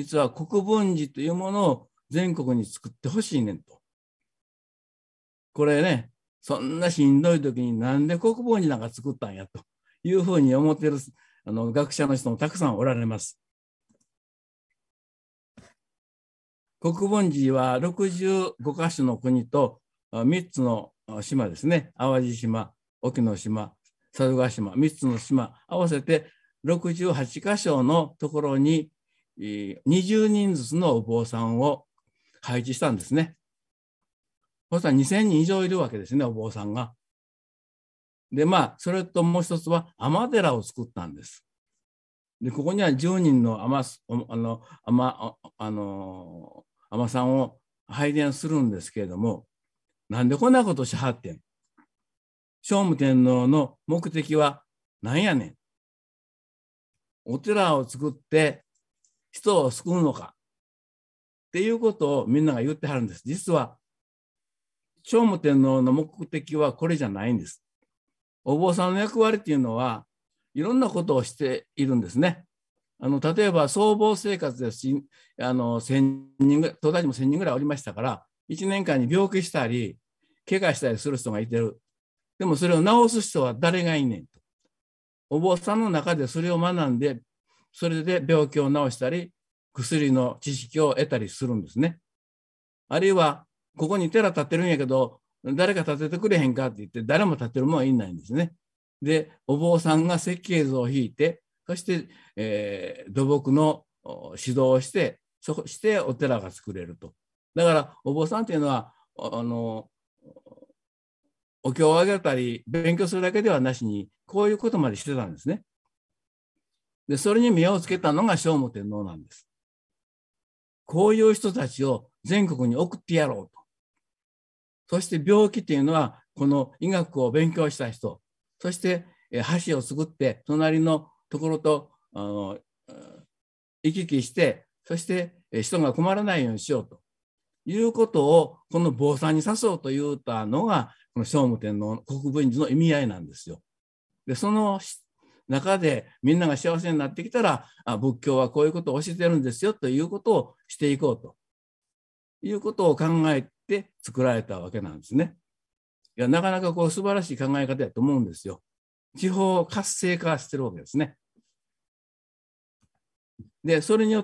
実は国分寺というものを全国に作ってほしいねんと。これね、そんなしんどい時になんで国分寺なんか作ったんやというふうに思っている学者の人もたくさんおられます。国分寺は65カ所の国と3つの島ですね。淡路島、隠岐の島、佐渡島、3つの島、合わせて68カ所のところに20人ずつのお坊さんを配置したんですね。そしたら2000人以上いるわけですね、お坊さんが。で、それともう一つは尼寺を作ったんです。で、ここには10人の尼さんを拝殿するんですけれども、なんでこんなことしはってん。聖武天皇の目的は何やねん。お寺を作って人を救うのかっていうことをみんなが言ってはるんです。実は聖武天皇の目的はこれじゃないんです。お坊さんの役割っていうのはいろんなことをしているんですね。例えば僧帽生活ですし、1000人ぐらい、東大寺も1000人ぐらいおりましたから、1年間に病気したり、怪我したりする人がいてる。でもそれを治す人は誰がいんねんと。お坊さんの中でそれを学んで、それで病気を治したり、薬の知識を得たりするんですね。あるいは、ここに寺建ってるんやけど、誰か建ててくれへんかって言って、誰も建てるもんはいないんですね。で、お坊さんが設計図を引いて、そして、土木の指導をして、そしてお寺が作れると。だから、お坊さんっていうのは、お経をあげたり、勉強するだけではなしに、こういうことまでしてたんですね。で、それに目をつけたのが聖武天皇なんです。こういう人たちを全国に送ってやろうと。そして病気っていうのは、この医学を勉強した人、そして橋を作って、隣のところと行き来して、そして人が困らないようにしようということを、この坊さんに誘うと言ったのが、この聖武天皇国分寺の意味合いなんですよ。で、その中でみんなが幸せになってきたら、仏教はこういうことを教えてるんですよということをしていこうということを考えて作られたわけなんですね。いや、なかなか素晴らしい考え方だと思うんですよ。地方を活性化してるわけですね。で、それによって、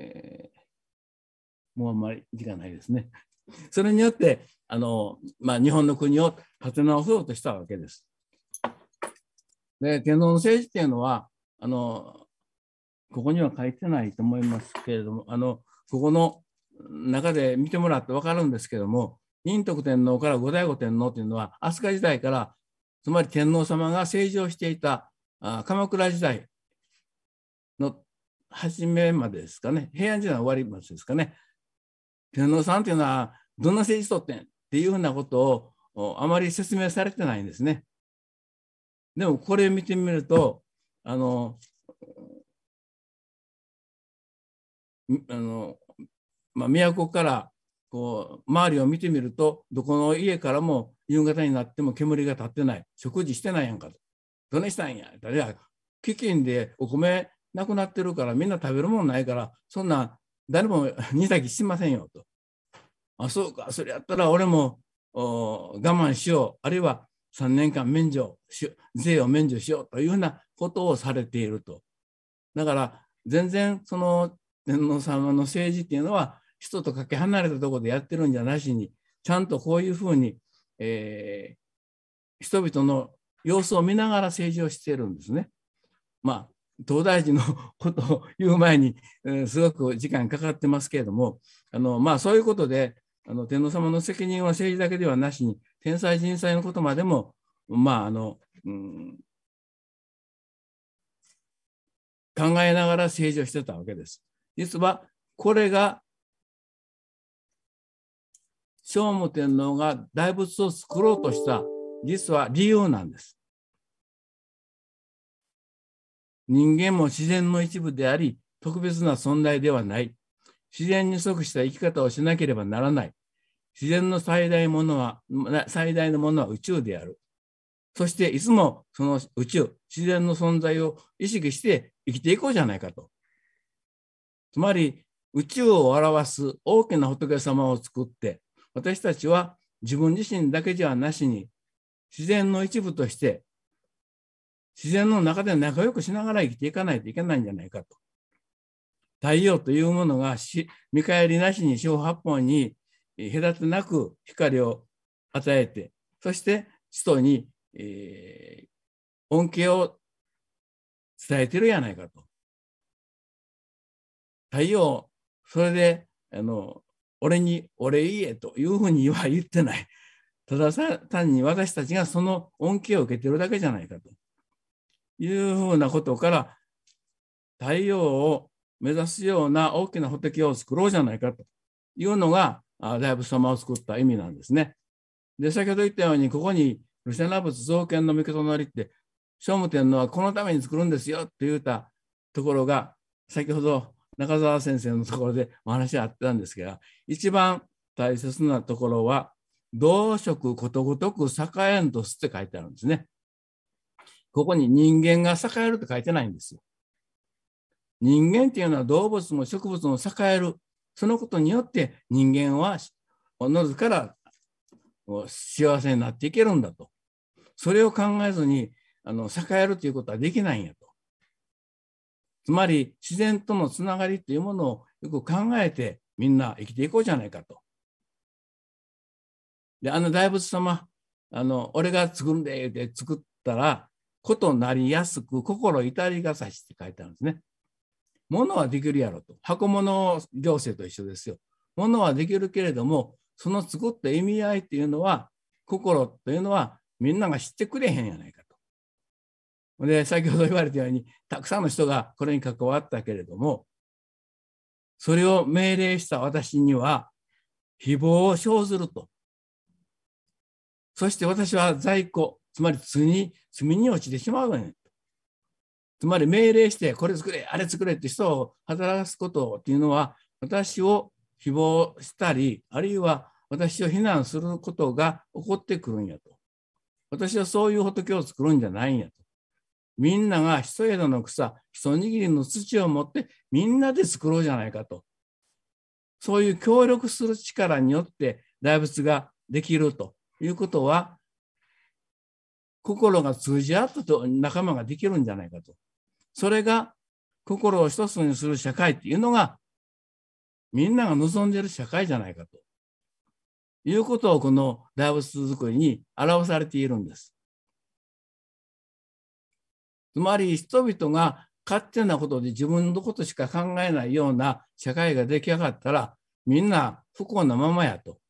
もうあんまり時間ないですね。それによって、日本の国を立て直そうとしたわけです。で、天皇の政治っていうのは、ここには書いてないと思いますけれども、ここの中で見てもらって分かるんですけれども、仁徳天皇から後醍醐天皇というのは、飛鳥時代から、つまり天皇様が政治をしていた鎌倉時代の初めまでですかね、平安時代の終わりまでですかね、天皇さんというのはどんな政治とってんっていうふうなことをあまり説明されてないんですね。でもこれ見てみると、都から周りを見てみると、どこの家からも夕方になっても煙が立ってない、食事してないやんかと。どねしたんや。いや、飢饉でお米なくなってるからみんな食べるもんないから、そんな誰も煮炊きしませんよと。そうか、それやったら俺も我慢しよう、あるいは3年間税を免除しようというようなことをされていると。だから全然その天皇様の政治っていうのは人とかけ離れたところでやってるんじゃなしに、ちゃんとこういうふうに、人々の様子を見ながら政治をしているんですね。東大寺のことを言う前に、すごく時間かかってますけれども、そういうことで天皇様の責任は政治だけではなしに、天災人災のことまでも、考えながら政治をしてたわけです。実はこれが聖武天皇が大仏を作ろうとした実は理由なんです。人間も自然の一部であり、特別な存在ではない。自然に即した生き方をしなければならない。自然の最大のものは宇宙である。そしていつもその宇宙、自然の存在を意識して生きていこうじゃないかとつまり宇宙を表す大きな仏様を作って、私たちは自分自身だけじゃなしに、自然の一部として、自然の中で仲良くしながら生きていかないといけないんじゃないかと。太陽というものが見返りなしに四方八方に隔てなく光を与えて、そして人に、恩恵を伝えてるやないかと。太陽、それで俺にお礼言えというふうには言ってない。ただ単に私たちがその恩恵を受けてるだけじゃないかというふうなことから、太陽を目指すような大きな仏を作ろうじゃないかというのが大仏様を作った意味なんですね。で、先ほど言ったように、ここにルシャナ仏造建の御事のりって、聖武天皇はこのために作るんですよって言ったところが、先ほど中澤先生のところでお話があったんですが、一番大切なところは、同色ことごとく栄えんとすって書いてあるんですね。ここに人間が栄えるって書いてないんですよ。人間っていうのは動物も植物も栄える。そのことによって人間はおのずから幸せになっていけるんだと。それを考えずに栄えるということはできないんやと。つまり自然とのつながりというものをよく考えてみんな生きていこうじゃないかと。で、大仏様、俺が作るんでって作ったら、ことなりやすく心至りがさしって書いてあるんですね。ものはできるやろと。箱物行政と一緒ですよ。ものはできるけれども、その作った意味合いっていうのは、心というのはみんなが知ってくれへんやないかと。で、先ほど言われたように、たくさんの人がこれに関わったけれども、それを命令した私には、誹謗を生ずると。そして私は在庫、つまり罪に落ちてしまうわね。つまり命令して、これ作れ、あれ作れって人を働かすことっていうのは、私を誹謗したり、あるいは私を非難することが起こってくるんやと。私はそういう仏を作るんじゃないんやと。みんなが一枝の草、一握りの土を持ってみんなで作ろうじゃないかと。そういう協力する力によって大仏ができるということは、心が通じ合ったと仲間ができるんじゃないかと。それが心を一つにする社会っていうのがみんなが望んでいる社会じゃないかということをこの大仏作りに表されているんです。つまり人々が勝手なことで自分のことしか考えないような社会が出来上がったらみんな不幸なままやと。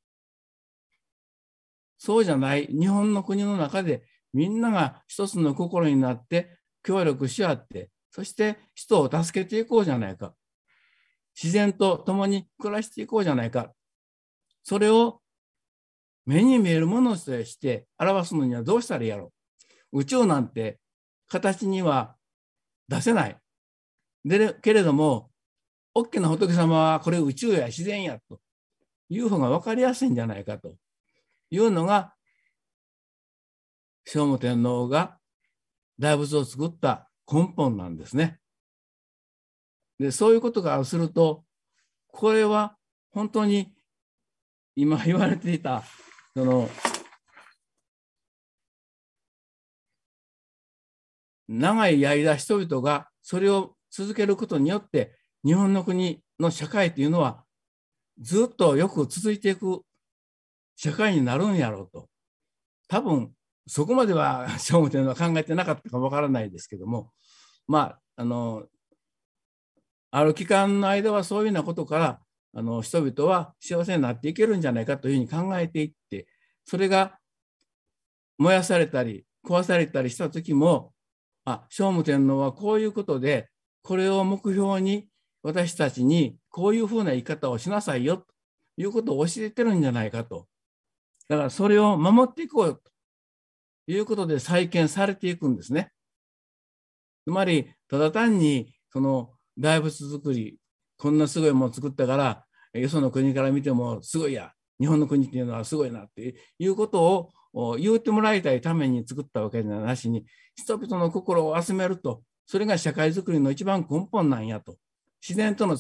そうじゃない日本の国の中でみんなが一つの心になって協力し合って、そして人を助けていこうじゃないか。自然と共に暮らしていこうじゃないか。それを目に見えるものとして表すのにはどうしたらいいやろう。宇宙なんて形には出せない。けれども、大きな仏様はこれ宇宙や自然やという方が分かりやすいんじゃないかというのが、聖武天皇が大仏を作った根本なんですね。で、そういうことがすると、これは本当に今言われていた、長い間人々がそれを続けることによって、日本の国の社会というのはずっとよく続いていく社会になるんやろうと。多分そこまでは聖武天皇は考えてなかったかわからないですけども、ある期間の間はそういうようなことから人々は幸せになっていけるんじゃないかというふうに考えていって、それが燃やされたり壊されたりした時も、聖武天皇はこういうことでこれを目標に私たちにこういうふうな生き方をしなさいよということを教えてるんじゃないかと。だからそれを守っていこうよということで再建されていくんですね。つまりただ単にその大仏作り、こんなすごいものを作ったからよその国から見てもすごいや、日本の国っていうのはすごいなっていうことを言ってもらいたいために作ったわけではなしに、人々の心を集めると、それが社会づくりの一番根本なんやと。自然との